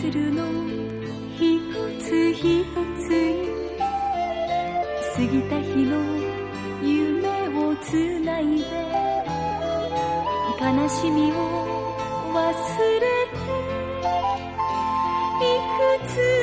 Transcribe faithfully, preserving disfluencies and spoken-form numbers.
ルの一つ一つ過ぎた日の夢をつないで悲しみを忘れていくつ